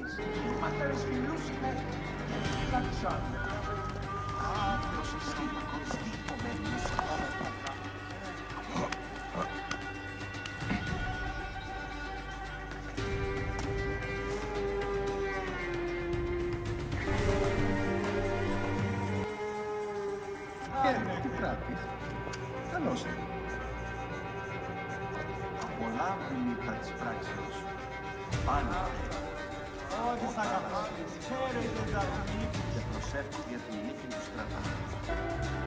μας. Οι πατέρες φιλούς είναι κάτι άλλο. Τι πράττεις? Καλώς είναι. Απολαύουν υπέρ της πράξεως. Πάνε. Όχι θα αγαπήσεις, ξέρετε τα μηνύκους. Και προσεύχουν για την νίκη του στρατά.